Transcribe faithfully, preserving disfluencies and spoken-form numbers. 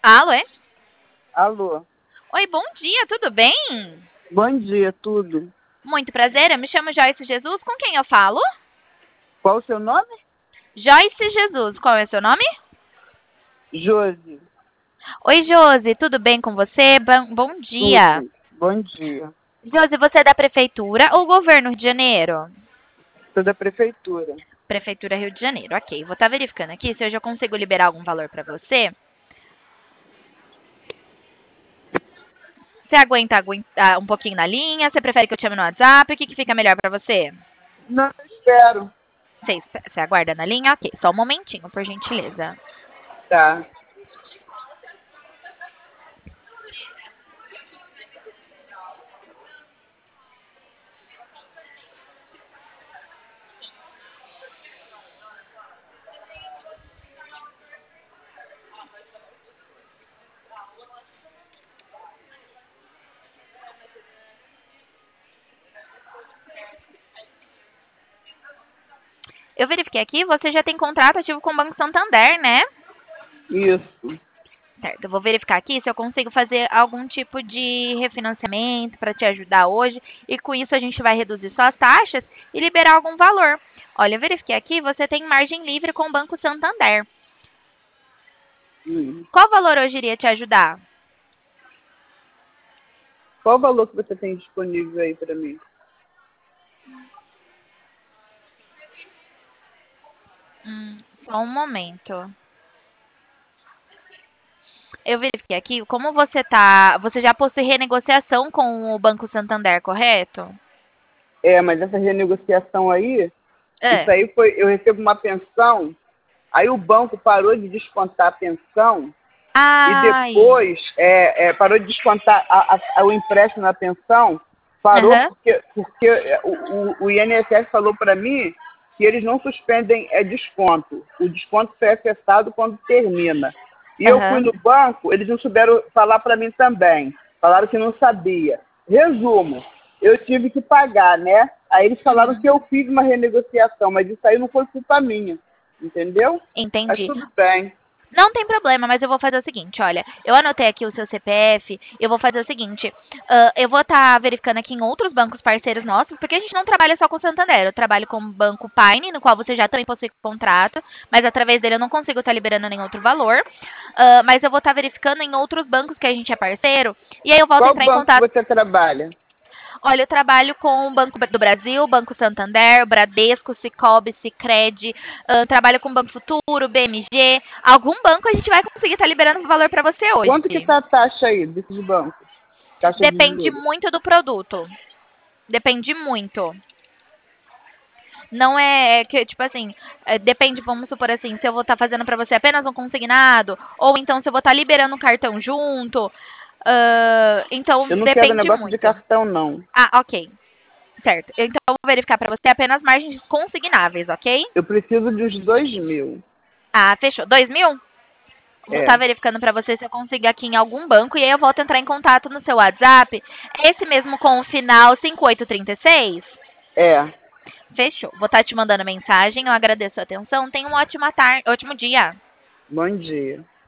Alô, é? Alô. Oi, bom dia, tudo bem? Bom dia, tudo. Muito prazer, eu me chamo Joyce Jesus, com quem eu falo? Qual o seu nome? Joyce Jesus, qual é o seu nome? Josi. Oi, Josi, tudo bem com você? Bom, bom dia. Tudo. Bom dia. Josi, você é da Prefeitura ou Governo Rio de Janeiro? Sou da prefeitura. Prefeitura Rio de Janeiro, ok. Vou estar verificando aqui se eu já consigo liberar algum valor para você. Você aguenta aguentar um pouquinho na linha? Você prefere que eu te chame no WhatsApp? O que, que fica melhor para você? Não, espero. Você, espe- você aguarda na linha? Ok, só um momentinho, por gentileza. Tá. Eu verifiquei aqui, você já tem contrato ativo com o Banco Santander, né? Isso. Certo, eu vou verificar aqui se eu consigo fazer algum tipo de refinanciamento para te ajudar hoje. E com isso a gente vai reduzir suas taxas e liberar algum valor. Olha, eu verifiquei aqui, você tem margem livre com o Banco Santander. Hum. Qual valor hoje iria te ajudar? Qual o valor que você tem disponível aí para mim? Hum, só um momento. Eu verifiquei aqui, como você tá. Você já possui renegociação com o Banco Santander, correto? É, mas essa renegociação aí, isso É. aí foi, eu recebo uma pensão, aí o banco parou de descontar a pensão e Ai. depois é, é, parou de descontar a- a- a- o empréstimo na pensão, parou Aham. porque, porque o, o, o I N S S falou para mim que eles não suspendem é, desconto. O desconto foi acessado quando termina. E eu fui Aham. no banco, eles não souberam falar para mim também. Falaram que não sabia. Resumo, eu tive que pagar, né? Aí eles falaram Uhum. que eu fiz uma renegociação, mas isso aí não foi culpa minha. Entendeu? Mas Entendi. tudo bem. Não tem problema, mas eu vou fazer o seguinte, olha, eu anotei aqui o seu C P F, eu vou fazer o seguinte, ah, eu vou estar verificando aqui em outros bancos parceiros nossos, porque a gente não trabalha só com o Santander, eu trabalho com o Banco Pine, no qual você já também possui contrato, mas através dele eu não consigo estar liberando nenhum outro valor, ah, mas eu vou estar verificando em outros bancos que a gente é parceiro, e aí eu volto a Qual entrar em banco que contato. você trabalha? Olha, eu trabalho com o Banco do Brasil, Banco Santander, Bradesco, Sicoob, Sicredi, ahn, trabalho com o Banco Futuro, B M G. Algum banco a gente vai conseguir estar liberando valor para você Quanto que hoje. está a taxa aí desses bancos? Taxa de Depende juros. muito do produto. Depende muito. Não é que, tipo assim, é, depende, vamos supor assim, se eu vou estar fazendo para você apenas um consignado, ou então se eu vou estar liberando um cartão junto. ah, então, Eu não quero depende negócio de muito. cartão, não. Ah, ok. Certo. Então, eu vou verificar para você apenas margens consignáveis, ok? Eu preciso de uns dois mil. Ah, fechou. Dois mil? Vou estar É, verificando para você se eu consigo aqui em algum banco e aí eu volto a entrar em contato no seu WhatsApp. Esse mesmo com o final cinco oito três seis? é. Fechou. Vou estar te mandando mensagem. Eu agradeço a atenção. Tenha um ótimo tarde, ótimo dia. Bom dia.